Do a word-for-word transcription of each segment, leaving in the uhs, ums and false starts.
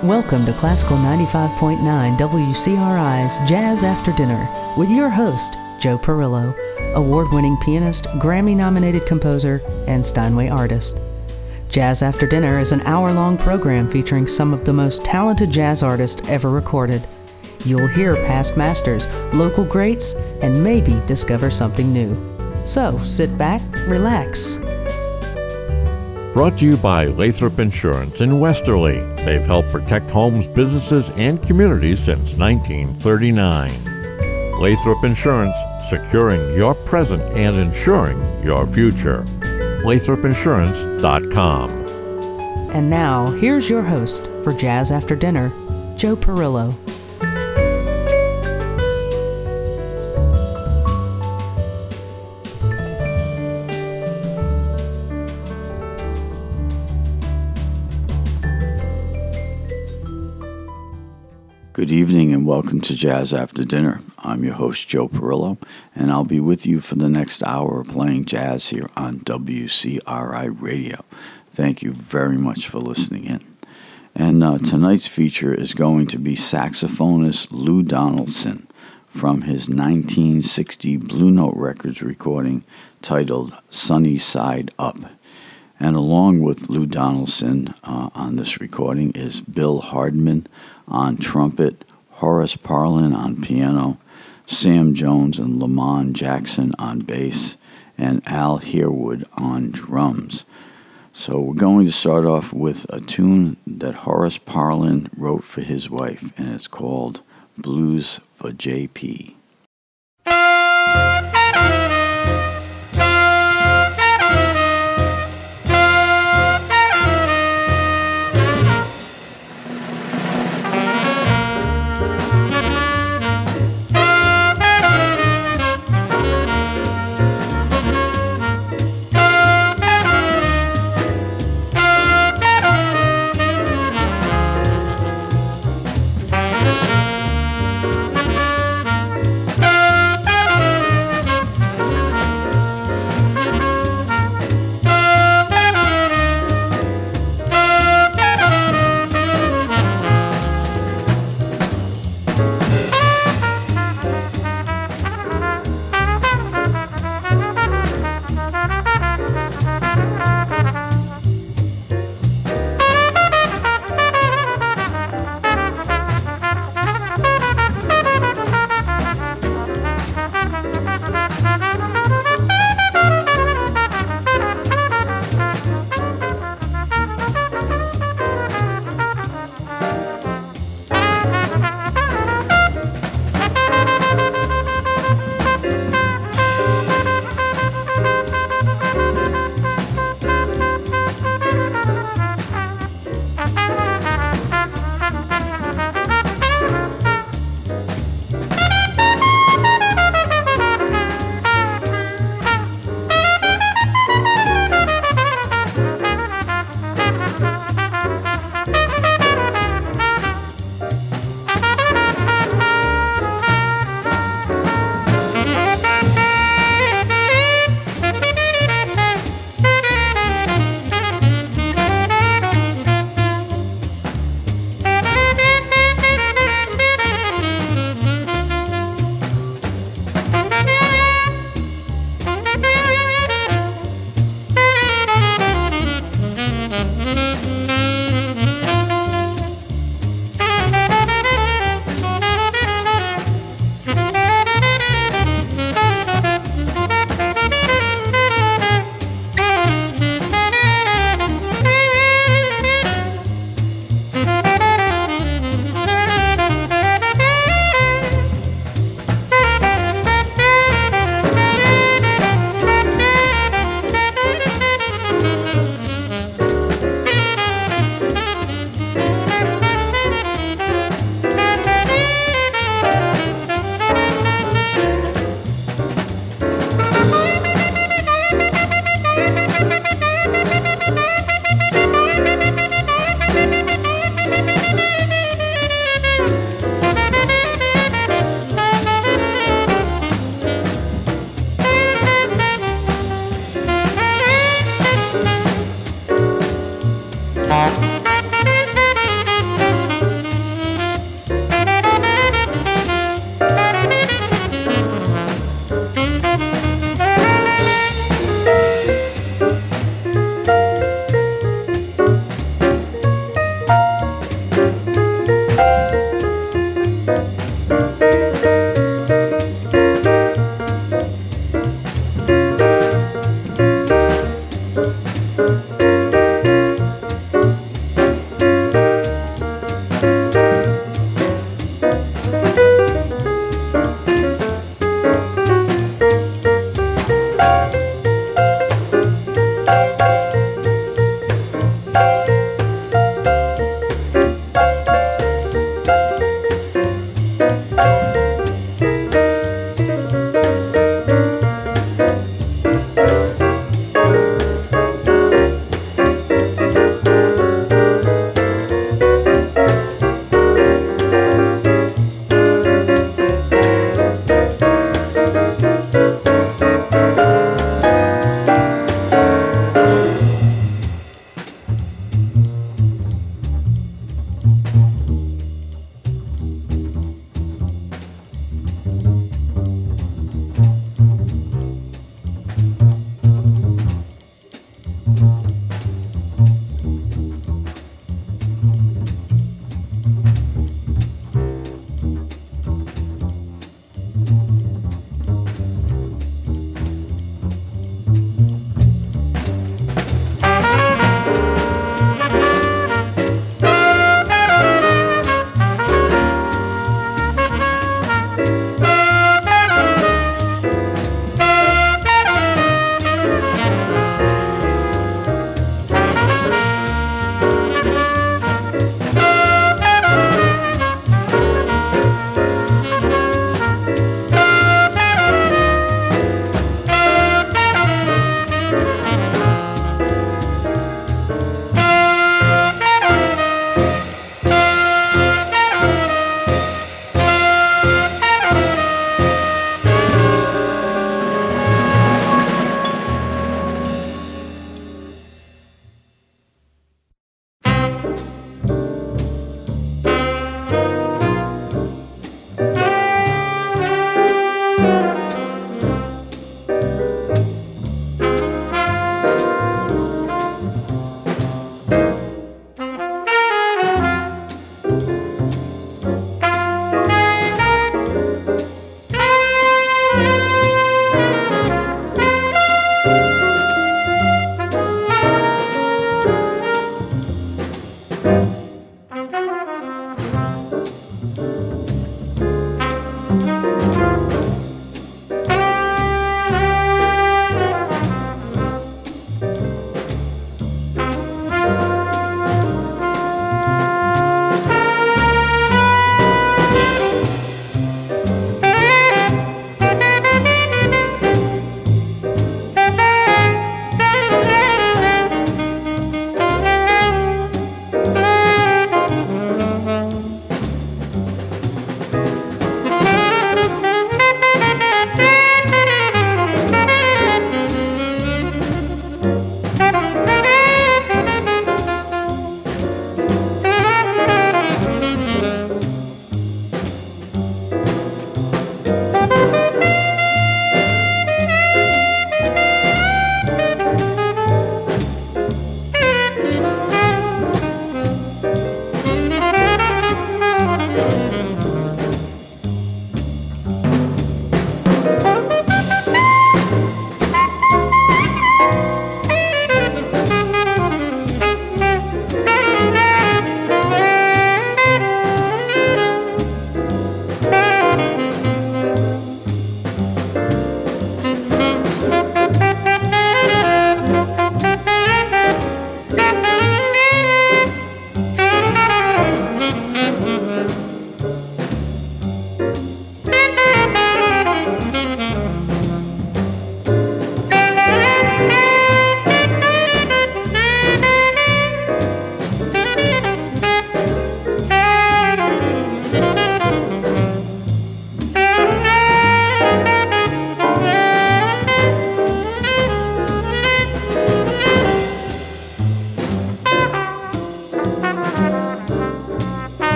Welcome to Classical ninety-five point nine W C R I's Jazz After Dinner with your host, Joe Perillo, award-winning pianist, Grammy-nominated composer, and Steinway artist. Jazz After Dinner is an hour-long program featuring some of the most talented jazz artists ever recorded. You'll hear past masters, local greats, and maybe discover something new. So, sit back, relax. Brought to you by Lathrop Insurance in Westerly. They've helped protect homes, businesses, and communities since nineteen thirty-nine. Lathrop Insurance, securing your present and insuring your future. Lathrop Insurance dot com. And now, here's your host for Jazz After Dinner, Joe Perillo. Good evening and welcome to Jazz After Dinner. I'm your host, Joe Perillo, and I'll be with you for the next hour playing jazz here on W C R I Radio. Thank you very much for listening in. And uh, tonight's feature is going to be saxophonist Lou Donaldson from his nineteen sixty Blue Note Records recording titled Sunny Side Up. And along with Lou Donaldson uh, on this recording is Bill Hardman on trumpet, Horace Parlan on piano, Sam Jones and Lamont Jackson on bass, and Al Herwood on drums. So we're going to start off with a tune that Horace Parlan wrote for his wife, and it's called Blues for J P.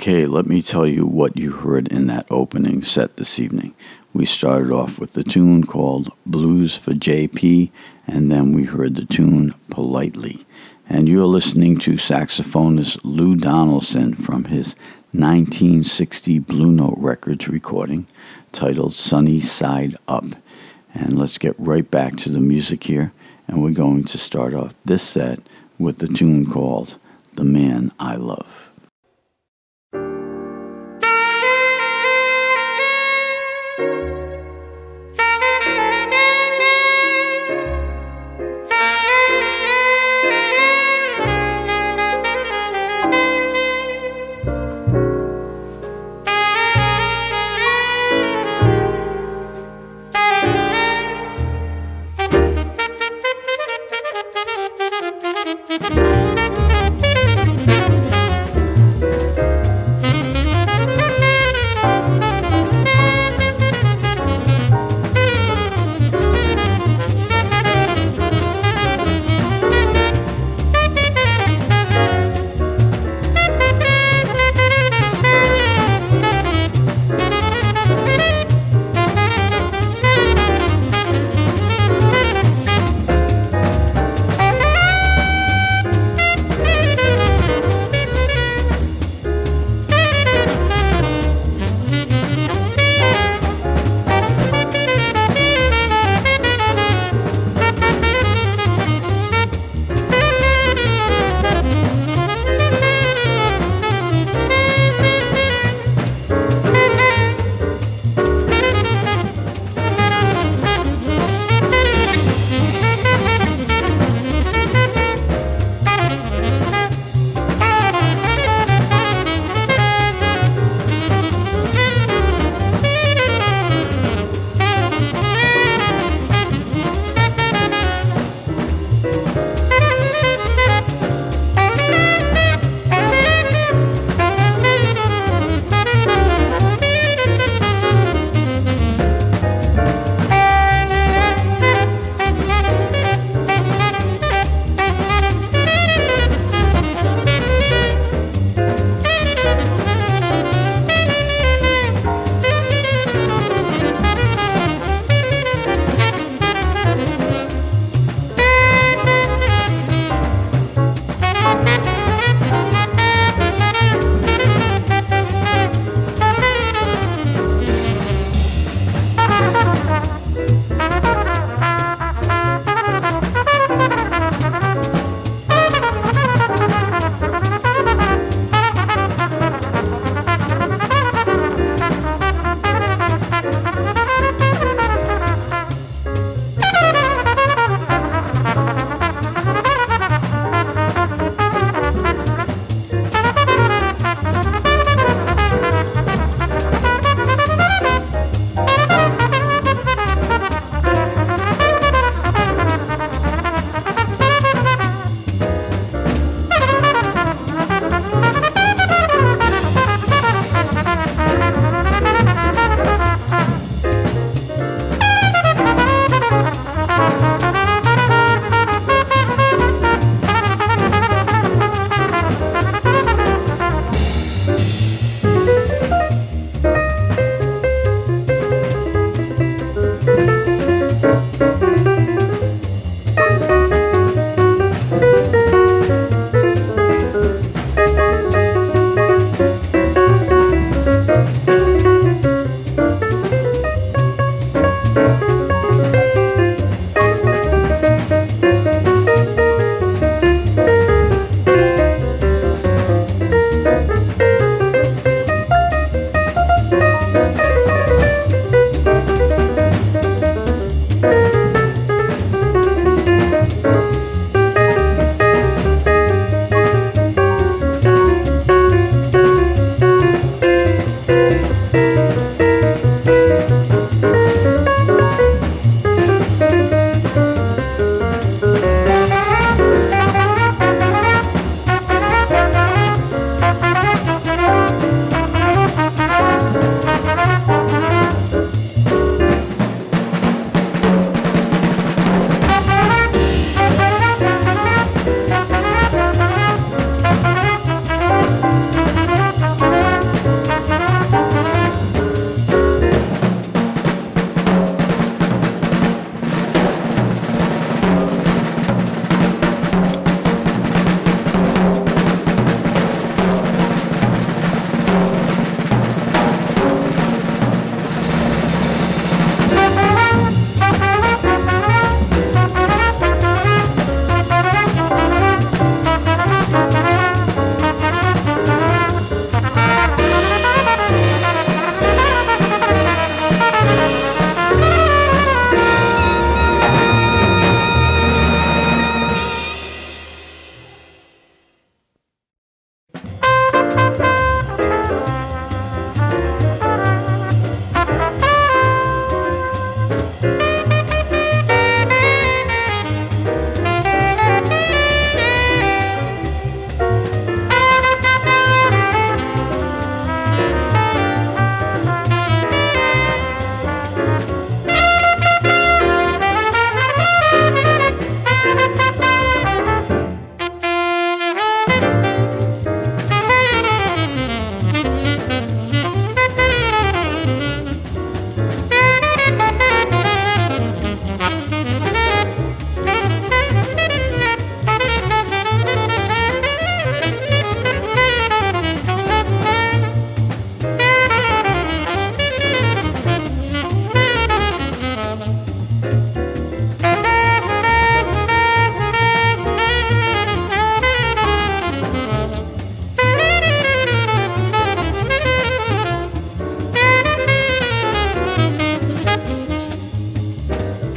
Okay, let me tell you what you heard in that opening set this evening. We started off with the tune called Blues for J P, and then we heard the tune Politely. And you're listening to saxophonist Lou Donaldson from his nineteen sixty Blue Note Records recording titled Sunny Side Up. And let's get right back to the music here, and we're going to start off this set with the tune called The Man I Love. Thank you.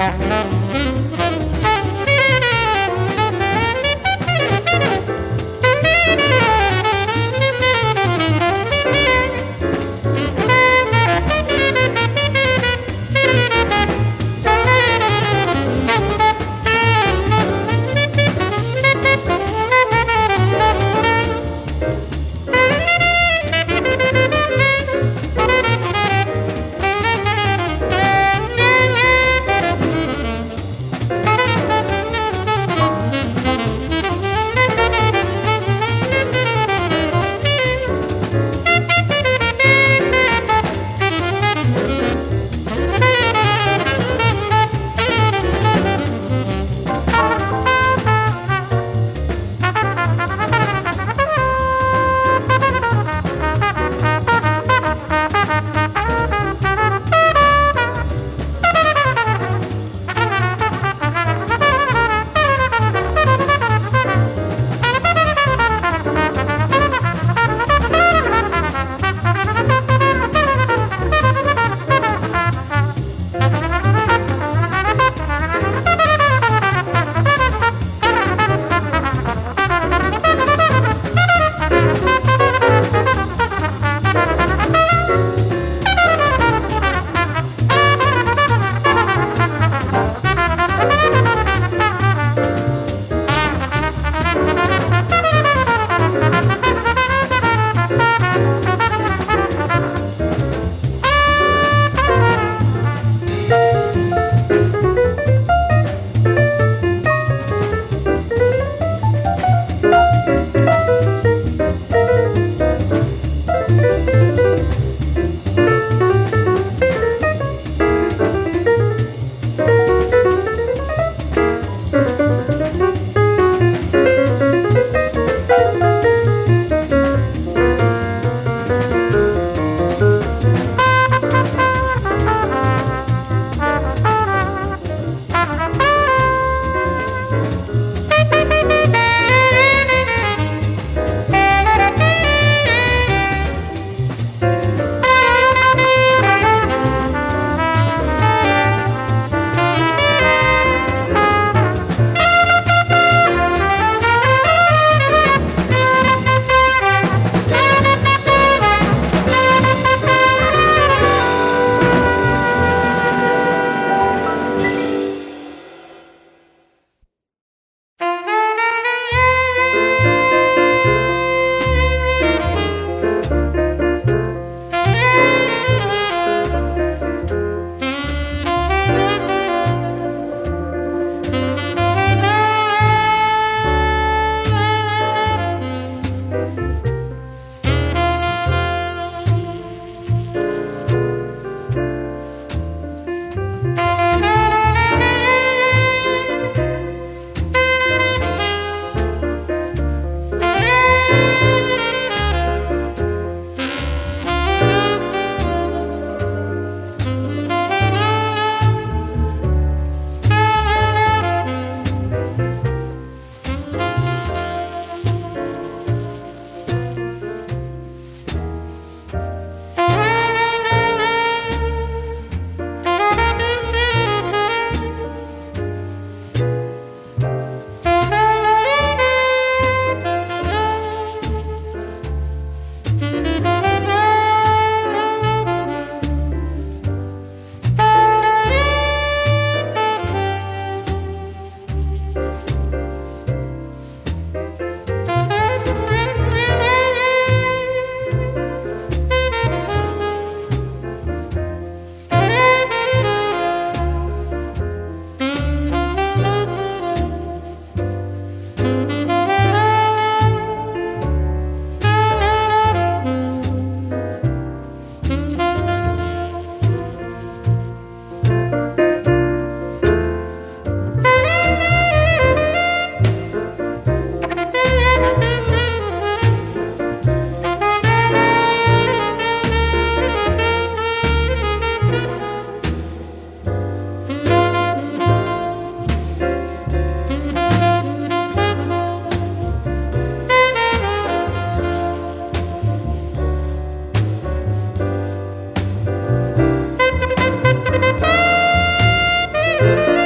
Thank you.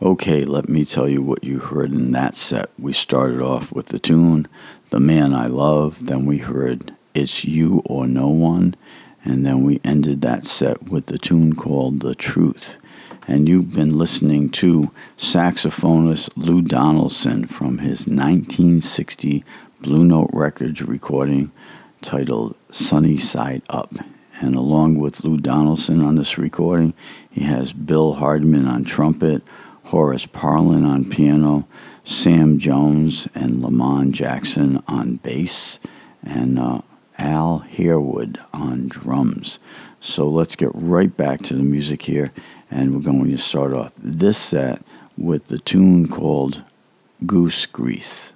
Okay, let me tell you what you heard in that set. We started off with the tune, The Man I Love, then we heard It's You or No One, and then we ended that set with the tune called The Truth. And you've been listening to saxophonist Lou Donaldson from his nineteen sixty Blue Note Records recording titled Sunny Side Up. And along with Lou Donaldson on this recording, he has Bill Hardman on trumpet, Horace Parlin on piano, Sam Jones and Lamont Jackson on bass, and uh, Al Harewood on drums. So let's get right back to the music here, and we're going to start off this set with the tune called Goose Grease.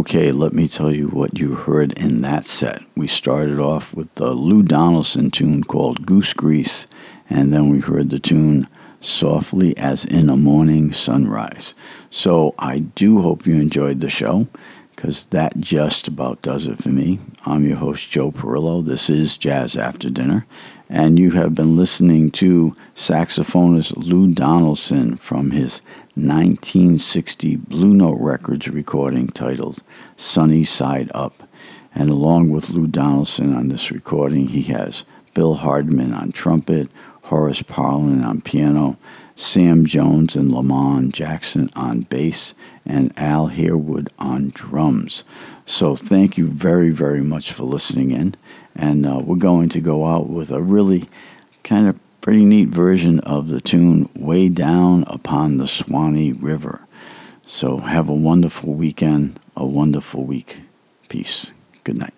Okay, let me tell you what you heard in that set. We started off with the Lou Donaldson tune called Goose Grease, and then we heard the tune Softly as in a Morning Sunrise. So I do hope you enjoyed the show, because that just about does it for me. I'm your host, Joe Perillo. This is Jazz After Dinner, and you have been listening to saxophonist Lou Donaldson from his nineteen sixty Blue Note Records recording titled Sunny Side Up. And along with Lou Donaldson on this recording, he has Bill Hardman on trumpet, Horace Parlan on piano, Sam Jones and Lamont Jackson on bass, and Al Harewood on drums. So thank you very, very much for listening in. And uh, we're going to go out with a really kind of pretty neat version of the tune Way Down Upon the Swanee River. So have a wonderful weekend, a wonderful week. Peace. Good night.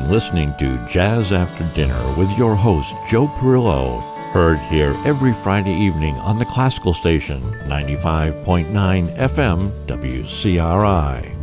been listening to Jazz After Dinner with your host, Joe Perillo, heard here every Friday evening on the classical station, ninety-five point nine F M W C R I.